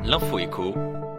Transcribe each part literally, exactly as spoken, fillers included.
L'info écho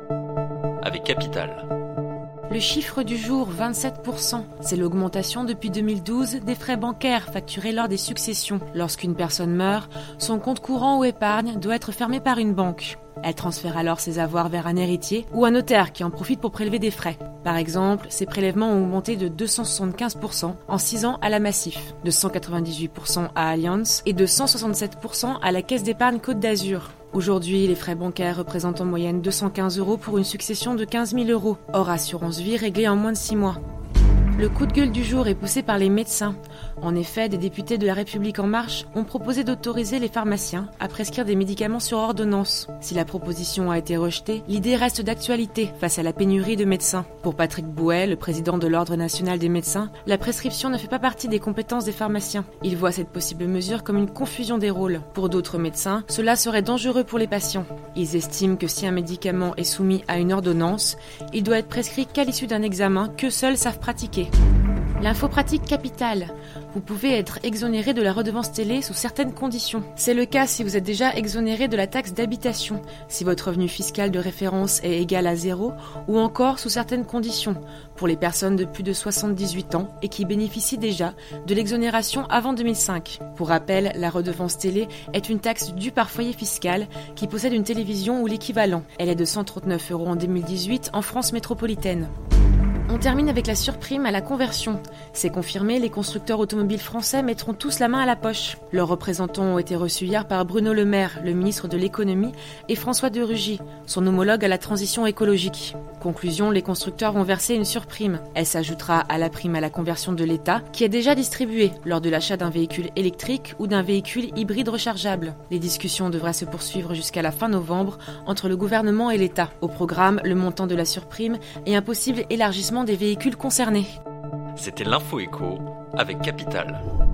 avec Capital. Le chiffre du jour, vingt-sept pour cent. C'est l'augmentation depuis deux mille douze des frais bancaires facturés lors des successions. Lorsqu'une personne meurt, son compte courant ou épargne doit être fermé par une banque. Elle transfère alors ses avoirs vers un héritier ou un notaire qui en profite pour prélever des frais. Par exemple, ces prélèvements ont augmenté de deux cent soixante-quinze pour cent en six ans à la Massif, de cent quatre-vingt-dix-huit pour cent à Allianz et de cent soixante-sept pour cent à la Caisse d'épargne Côte d'Azur. Aujourd'hui, les frais bancaires représentent en moyenne deux cent quinze euros pour une succession de quinze mille euros, hors assurance vie réglée en moins de six mois. Le coup de gueule du jour est poussé par les médecins. En effet, des députés de La République En Marche ont proposé d'autoriser les pharmaciens à prescrire des médicaments sur ordonnance. Si la proposition a été rejetée, l'idée reste d'actualité face à la pénurie de médecins. Pour Patrick Bouet, le président de l'Ordre national des médecins, la prescription ne fait pas partie des compétences des pharmaciens. Il voit cette possible mesure comme une confusion des rôles. Pour d'autres médecins, cela serait dangereux pour les patients. Ils estiment que si un médicament est soumis à une ordonnance, il doit être prescrit qu'à l'issue d'un examen que seuls savent pratiquer. L'info pratique capitale. Vous pouvez être exonéré de la redevance télé sous certaines conditions. C'est le cas si vous êtes déjà exonéré de la taxe d'habitation, si votre revenu fiscal de référence est égal à zéro, ou encore sous certaines conditions, pour les personnes de plus de soixante-dix-huit ans et qui bénéficient déjà de l'exonération avant deux mille cinq. Pour rappel, la redevance télé est une taxe due par foyer fiscal qui possède une télévision ou l'équivalent. Elle est de cent trente-neuf euros en deux mille dix-huit en France métropolitaine. On termine avec la surprime à la conversion. C'est confirmé, les constructeurs automobiles français mettront tous la main à la poche. Leurs représentants ont été reçus hier par Bruno Le Maire, le ministre de l'économie, et François de Rugy, son homologue à la transition écologique. Conclusion, les constructeurs vont verser une surprime. Elle s'ajoutera à la prime à la conversion de l'État, qui est déjà distribuée lors de l'achat d'un véhicule électrique ou d'un véhicule hybride rechargeable. Les discussions devraient se poursuivre jusqu'à la fin novembre entre le gouvernement et l'État. Au programme, le montant de la surprime et un possible élargissement des véhicules concernés. C'était l'Info écho avec Capital.